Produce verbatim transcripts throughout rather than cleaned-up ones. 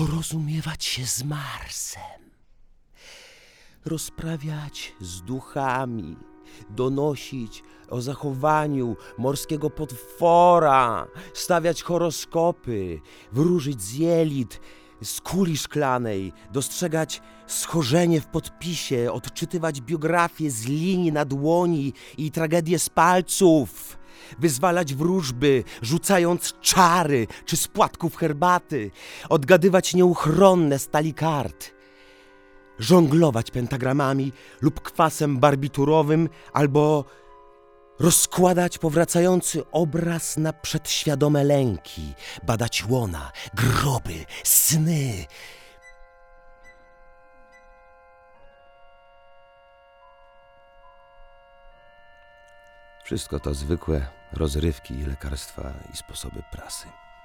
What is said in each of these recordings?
porozumiewać się z Marsem, rozprawiać z duchami, donosić o zachowaniu morskiego potwora, stawiać horoskopy, wróżyć z jelit, z kuli szklanej, dostrzegać schorzenie w podpisie, odczytywać biografię z linii na dłoni i tragedię z palców, wyzwalać wróżby, rzucając czary czy z płatków herbaty, odgadywać nieuchronne stali kart, żonglować pentagramami lub kwasem barbiturowym albo rozkładać powracający obraz na przedświadome lęki, badać łona, groby, sny. Wszystko to zwykłe rozrywki, lekarstwa i sposoby prasy.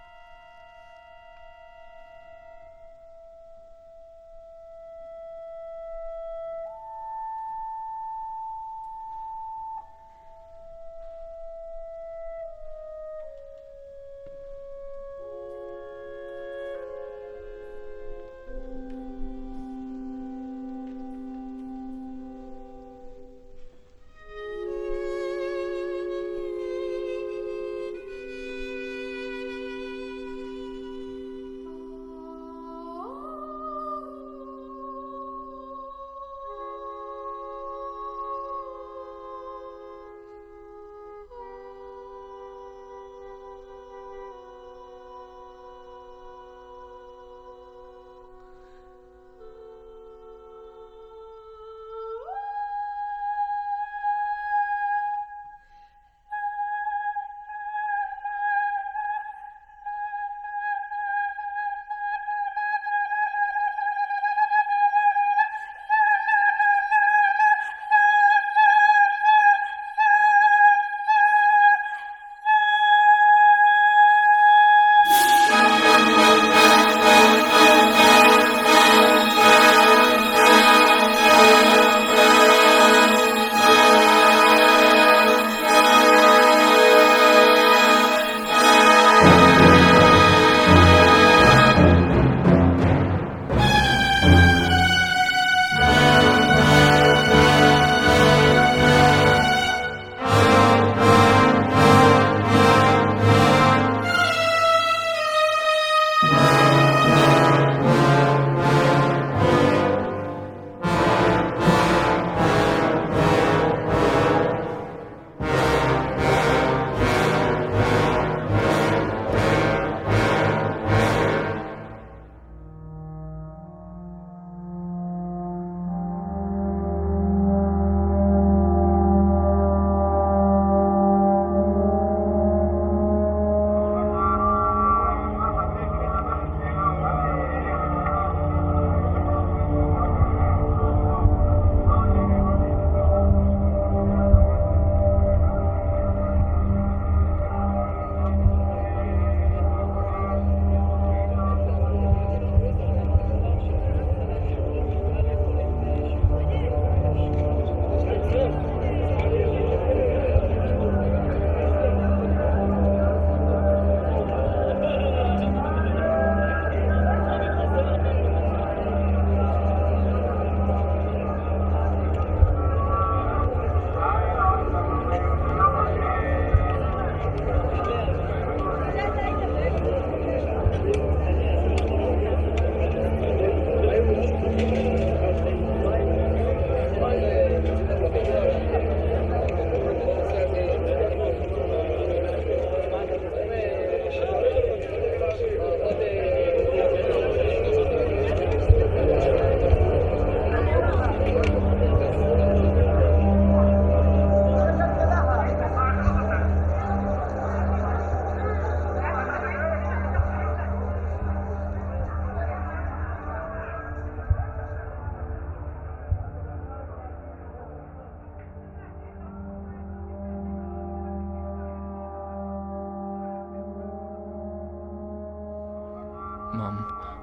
Mam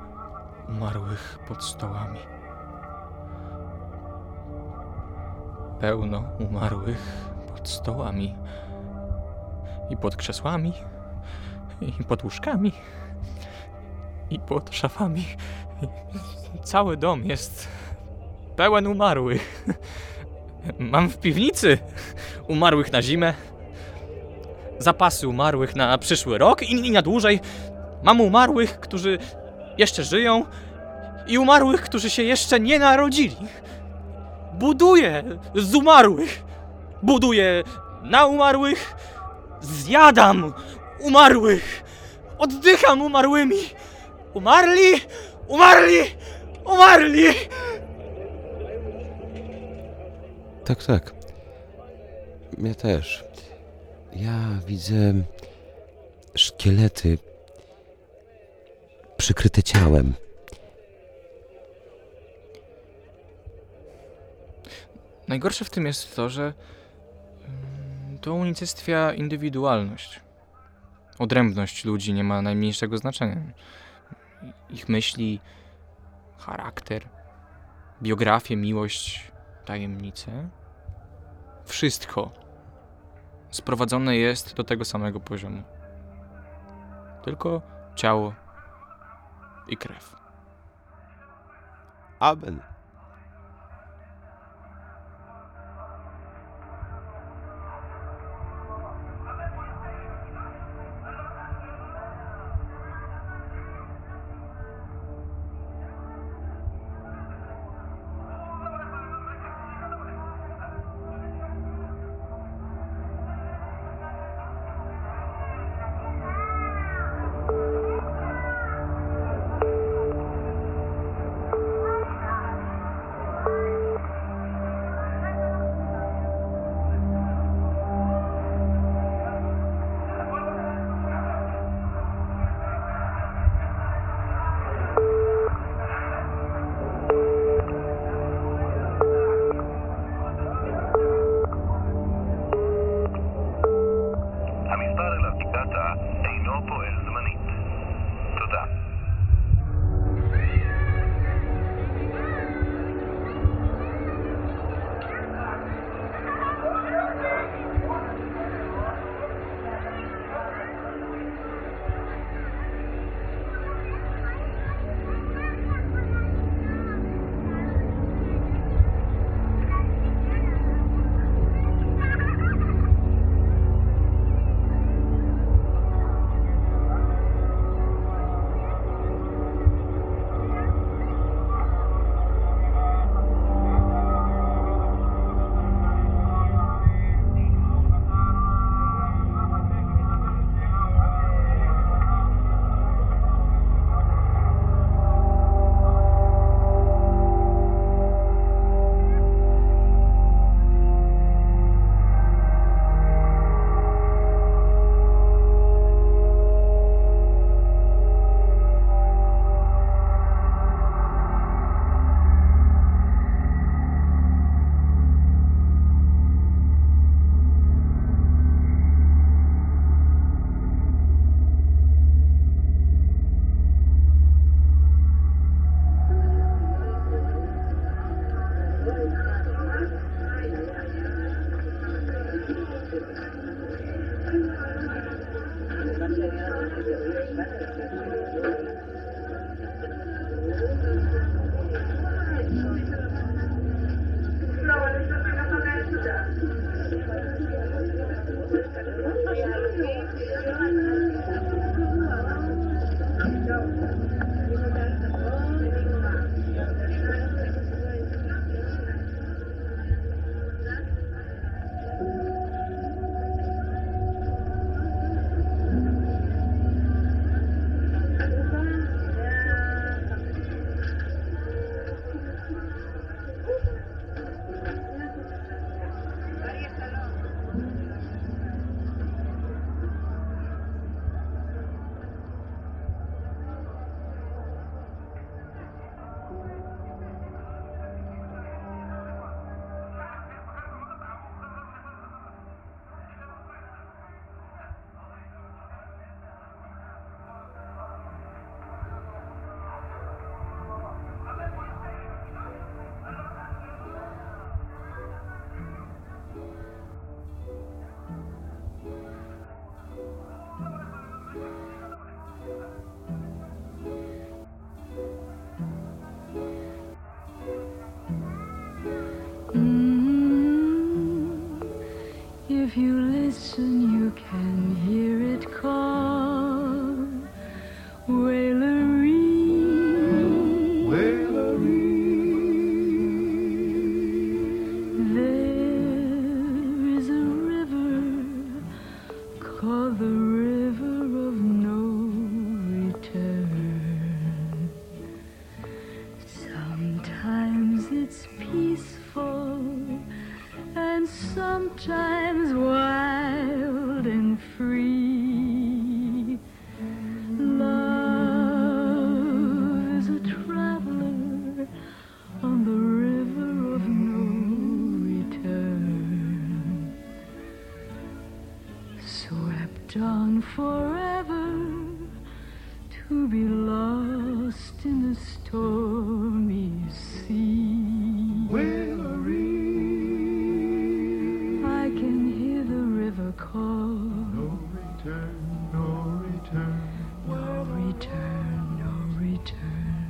umarłych pod stołami. Pełno umarłych pod stołami. I pod krzesłami. I pod łóżkami. i pod szafami. Cały dom jest pełen umarłych. Mam w piwnicy umarłych na zimę, zapasy umarłych na przyszły rok i na dłużej. Mam umarłych, którzy jeszcze żyją i umarłych, którzy się jeszcze nie narodzili. Buduję z umarłych. Buduję na umarłych. Zjadam umarłych. Oddycham umarłymi. Umarli, umarli, umarli. Tak, tak. Ja też. Ja widzę szkielety przykryte ciałem. Najgorsze w tym jest to, że to unicestwia indywidualność. Odrębność ludzi nie ma najmniejszego znaczenia. Ich myśli, charakter, biografię, miłość, tajemnice. Wszystko sprowadzone jest do tego samego poziomu. Tylko ciało i krew. Amen. המספר אליו נקראת אינו פועל זמנית. תודה. listen, you can hear it call. Waileree, Waileree. There is a river called the River of No Return. Sometimes it's peaceful and sometimes wild and free. Love is a traveler on the river of no return, swept on forever to be lost in the stormy sea. I can hear the river call. No return, no return, no return, no return.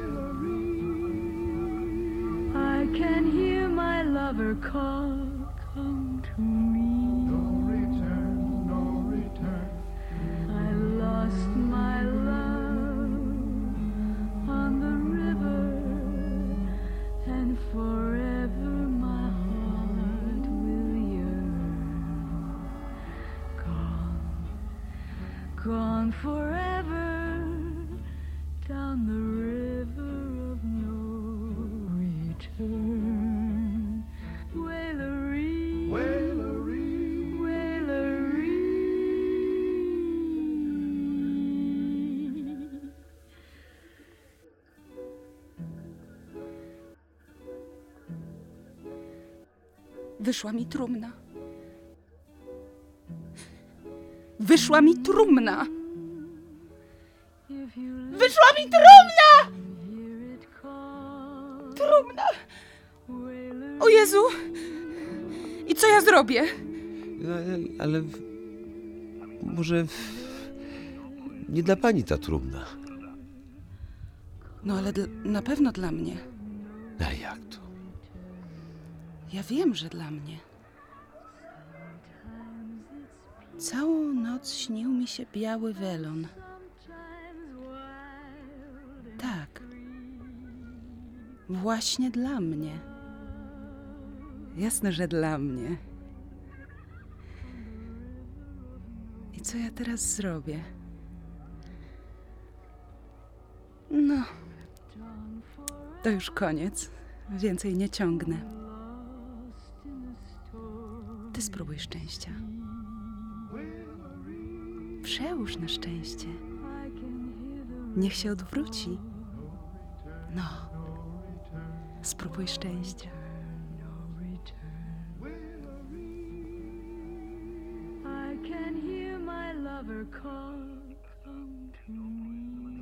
I can hear my lover call. Come to me. No return, no return. I lost my love on the river, and forever my heart will yearn. Gone, gone forever down the river of no return. Waileree, Waileree, Waileree. Wyszła mi trumna. Wyszła mi trumna. Wyszła mi trumna! Trumna! O Jezu! I co ja zrobię? Ale, ale może nie dla pani ta trumna. No ale dl- na pewno dla mnie. A jak to? Ja wiem, że dla mnie. Całą noc śnił mi się biały welon. Tak. Właśnie dla mnie. Jasne, że dla mnie. I co ja teraz zrobię? No. To już koniec. Więcej nie ciągnę. Ty spróbuj szczęścia. Przełóż na szczęście. Niech się odwróci. No. Spróbuj szczęścia. I can hear my lover call. Come to me.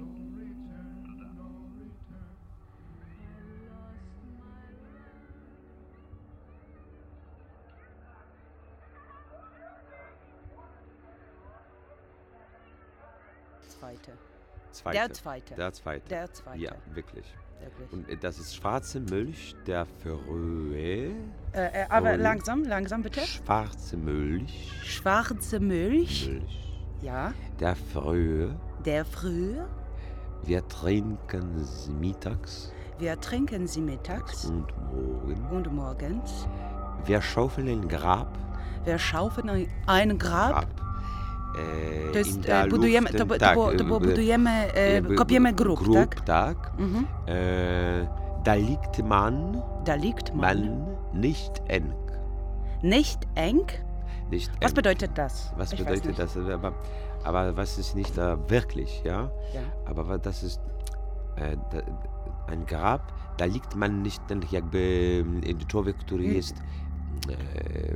Zweite. Zweite. Der zweite. Der zweite. Der zweite. Ja, wirklich. Wirklich. Und das ist schwarze Milch der Frühe. Äh, äh, aber Und langsam, langsam bitte. Schwarze Milch. Schwarze Milch. Milch. Ja. Der Frühe. Der Frühe. Wir trinken sie mittags Wir trinken sie mittags und morgen. und morgens. Wir schaufeln ein Grab. Wir schaufeln ein- ein Grab. Grab. E, To jest, in der e, budujemy, Luft, to, to, tak, było, to było e, budujemy, e, e, kopiemy grób, grób, tak? tak. Mhm. E, da liegt man, Da liegt man. man nicht eng. Nicht eng? Nicht Was eng. bedeutet das? Was Ich weiß bedeutet nicht. das? Aber, aber was ist nicht äh, wirklich, ja? Ja. Aber wa- das ist äh, da, ein Grab, da liegt man nicht ten jakby mm, człowiek, który Mm. jest e,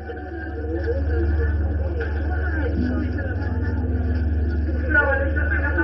La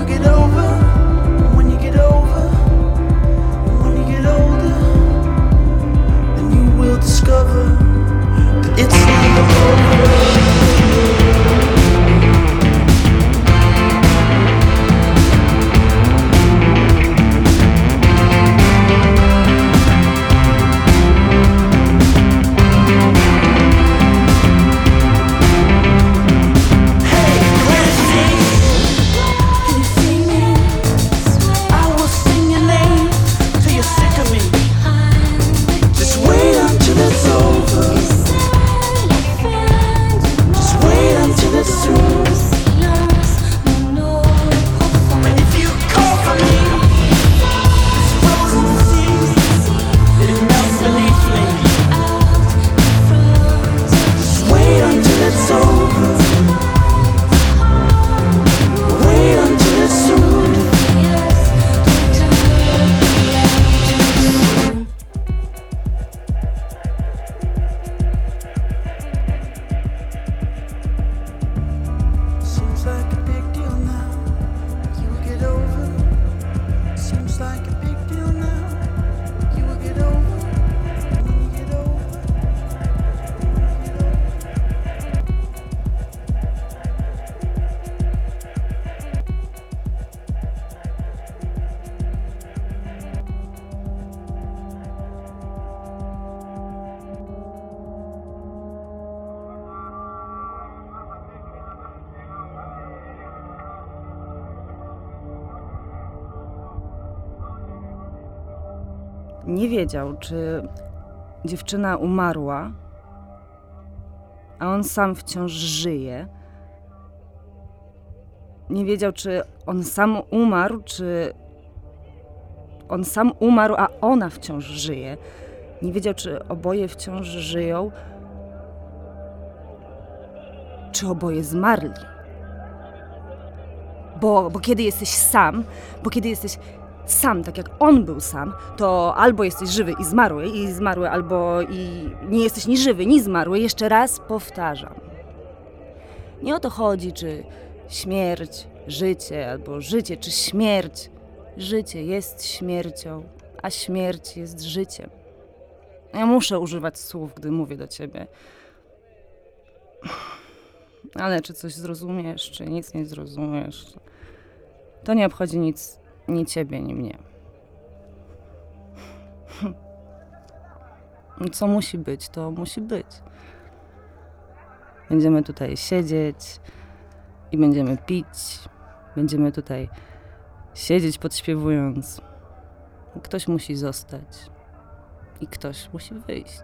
get over, when you get over, when you get older, then you will discover that it's never over. Nie wiedział, czy dziewczyna umarła, a on sam wciąż żyje. Nie wiedział, czy on sam umarł, czy on sam umarł, a ona wciąż żyje. Nie wiedział, czy oboje wciąż żyją, czy oboje zmarli. Bo, bo kiedy jesteś sam, bo kiedy jesteś sam, tak jak on był sam, to albo jesteś żywy i zmarły, i zmarły, albo i nie jesteś ni żywy, ni zmarły. Jeszcze raz powtarzam. Nie o to chodzi, czy śmierć, życie, albo życie, czy śmierć. Życie jest śmiercią, a śmierć jest życiem. Ja muszę używać słów, gdy mówię do ciebie. Ale czy coś zrozumiesz, czy nic nie zrozumiesz, to nie obchodzi nic ni ciebie, ni mnie. Co musi być, to musi być. Będziemy tutaj siedzieć i będziemy pić. Będziemy tutaj siedzieć podśpiewując. Ktoś musi zostać i ktoś musi wyjść.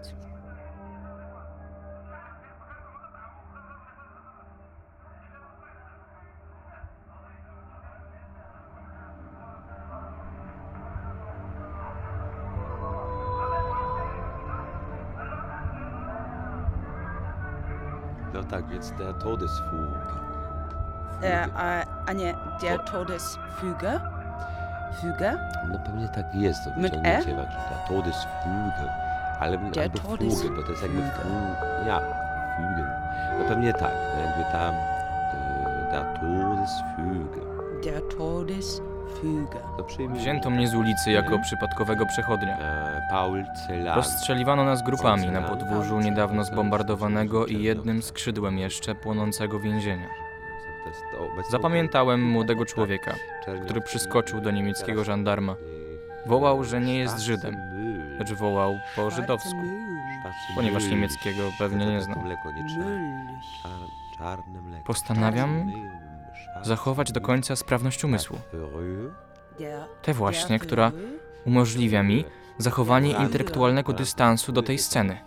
No tak, więc der Todesfug. E, a, a nie, der Todesfüge? Füge? No pewnie tak jest, to Mit wyciągnięcie E? właśnie, der Todesfuge. Ale Der albo Todes- Fuge, bo to jest jakby Fuge. fu, ja, Fuge. No pewnie tak, no jakby ta, e, der Todesfuge. Der Todesfüge. To przyjmij. Wzięto mnie z ulicy jako przypadkowego przechodnia. E, Paul Celan. Rozstrzeliwano nas grupami na podwórzu niedawno zbombardowanego i jednym skrzydłem jeszcze płonącego więzienia. To jest to obecnie- Zapamiętałem młodego człowieka, który przyskoczył do niemieckiego żandarma. Wołał, że nie jest Żydem, lecz wołał po żydowsku, ponieważ niemieckiego pewnie nie znał. Mleko nie trzeba. Czar- czarne mleko. Postanawiam zachować do końca sprawność umysłu. Tę właśnie, która umożliwia mi zachowanie intelektualnego dystansu do tej sceny.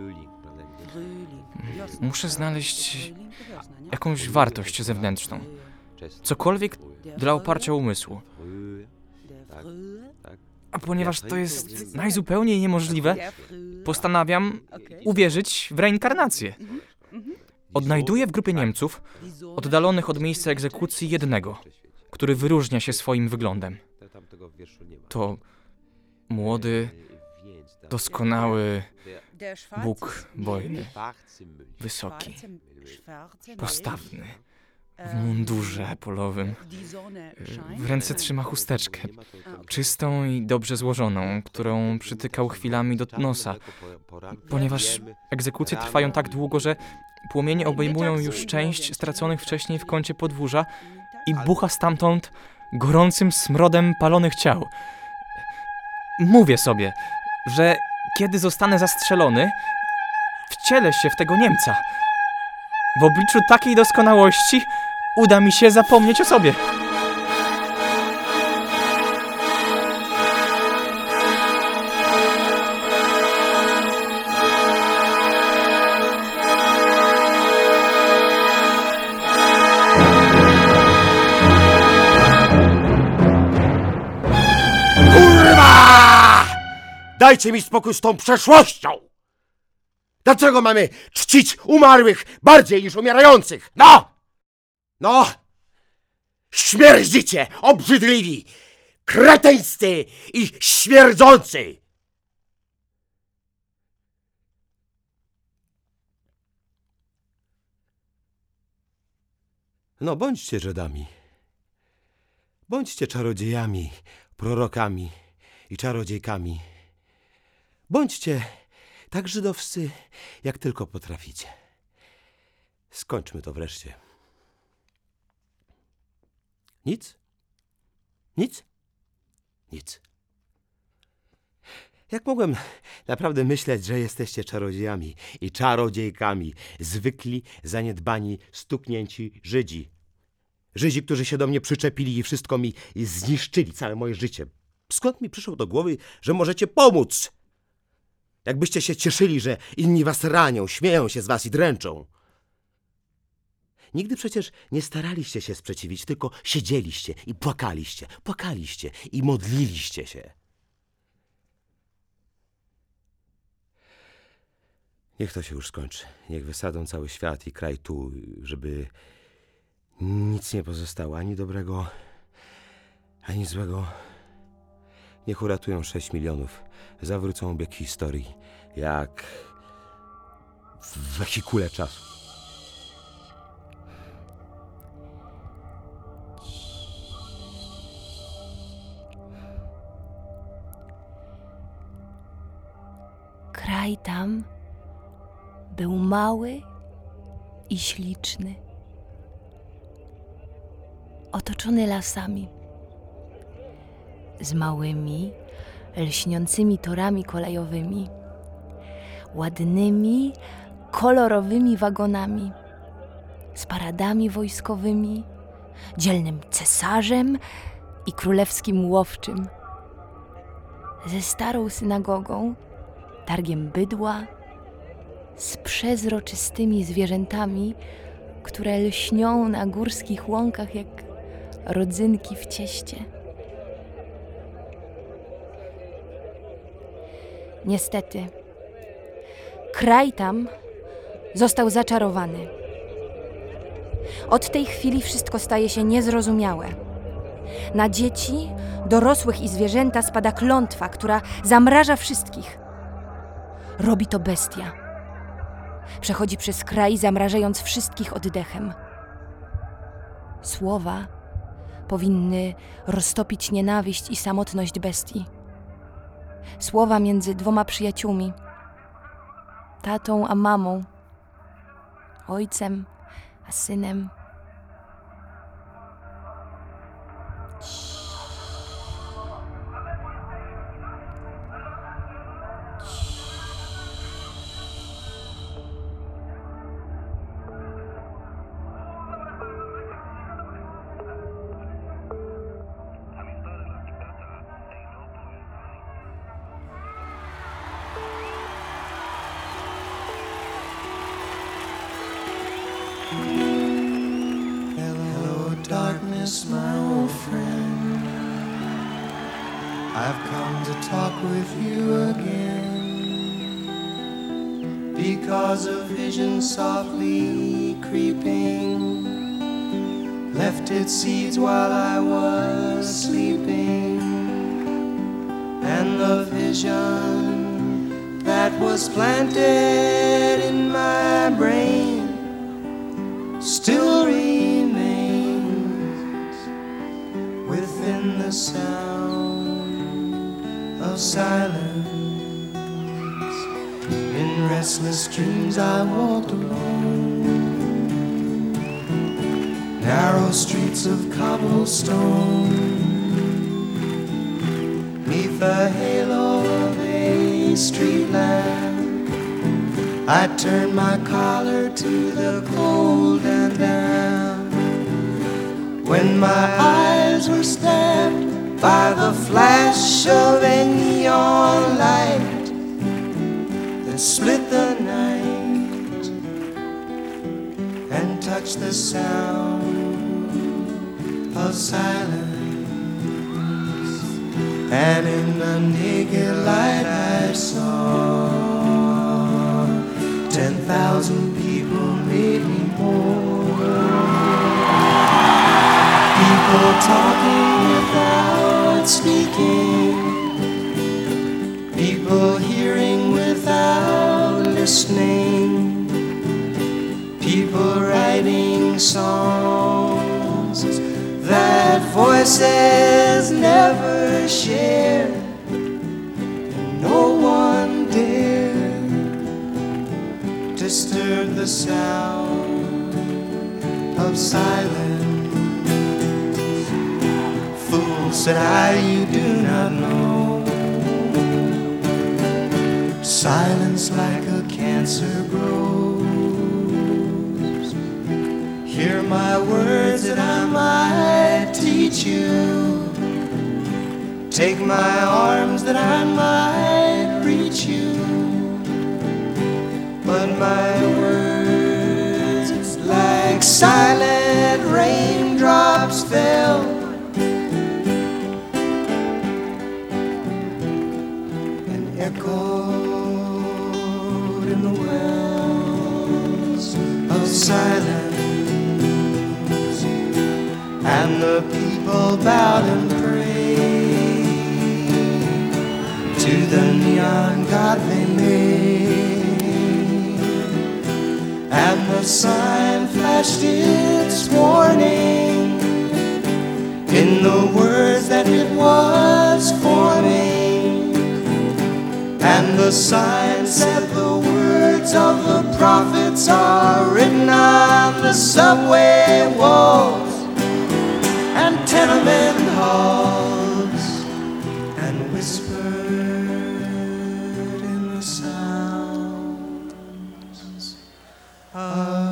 Muszę znaleźć jakąś wartość zewnętrzną. Cokolwiek dla oparcia umysłu. A ponieważ to jest najzupełniej niemożliwe, postanawiam uwierzyć w reinkarnację. Odnajduję w grupie Niemców, oddalonych od miejsca egzekucji, jednego, który wyróżnia się swoim wyglądem. To młody, doskonały Bóg wojny. Wysoki, postawny, w mundurze polowym. W ręce trzyma chusteczkę, czystą i dobrze złożoną, którą przytykał chwilami do nosa, ponieważ egzekucje trwają tak długo, że płomienie obejmują już część straconych wcześniej w kącie podwórza i bucha stamtąd gorącym smrodem palonych ciał. Mówię sobie, że kiedy zostanę zastrzelony, wcielę się w tego Niemca. W obliczu takiej doskonałości uda mi się zapomnieć o sobie. Dajcie mi spokój z tą przeszłością! Dlaczego mamy czcić umarłych bardziej niż umierających? No! No! Śmierdzicie, obrzydliwi, kreteńscy i śmierdzący! No bądźcie Żydami. Bądźcie czarodziejami, prorokami i czarodziejkami. Bądźcie tak żydowscy, jak tylko potraficie. Skończmy to wreszcie. Nic? Nic? Nic. Jak mogłem naprawdę myśleć, że jesteście czarodziejami i czarodziejkami, zwykli, zaniedbani, stuknięci Żydzi. Żydzi, którzy się do mnie przyczepili i wszystko mi zniszczyli, całe moje życie. Skąd mi przyszło do głowy, że możecie pomóc? Jakbyście się cieszyli, że inni was ranią, śmieją się z was i dręczą. Nigdy przecież nie staraliście się sprzeciwić, tylko siedzieliście i płakaliście, płakaliście i modliliście się. Niech to się już skończy. Niech wysadzą cały świat i kraj tu, żeby nic nie pozostało, ani dobrego, ani złego. Niech uratują sześć milionów. Zawrócą bieg historii, jak w wehikule czasu. Kraj tam był mały i śliczny, otoczony lasami, z małymi, lśniącymi torami kolejowymi, ładnymi, kolorowymi wagonami, z paradami wojskowymi, dzielnym cesarzem i królewskim łowczym, ze starą synagogą, targiem bydła, z przezroczystymi zwierzętami, które lśnią na górskich łąkach jak rodzynki w cieście. Niestety, kraj tam został zaczarowany. Od tej chwili wszystko staje się niezrozumiałe. Na dzieci, dorosłych i zwierzęta spada klątwa, która zamraża wszystkich. Robi to bestia. Przechodzi przez kraj, zamrażając wszystkich oddechem. Słowa powinny roztopić nienawiść i samotność bestii. Słowa między dwoma przyjaciółmi, tatą a mamą, ojcem a synem. Hello, darkness, my old friend. I've come to talk with you again, because a vision softly creeping left its seeds while I was sleeping, and the vision that was planted in my brain still remains. the sound of silence. In restless dreams I walked alone, narrow streets of cobblestone, neath the halo of a street lamp. I turned my collar to the cold and damp. When my eyes were stabbed by the flash of a neon light that split the night and touched the sound of silence. And in the naked light I saw ten thousand people, maybe more. People talking without speaking, people hearing without listening, people writing songs that voices never shared, and no one dared disturb the sound of silence. Fool, said I, you do not know. Silence like a cancer grows. Hear my words that I might teach you. Take my arms that I might reach you. But my words, like silent raindrops, fell and echoed in the wells of silence. And the people bowed and prayed to the neon god they made. And the sign flashed its warning in the words that it was forming. And the sign said the words of the prophets are written on the subway walls and tenement halls, and whispered in the sounds of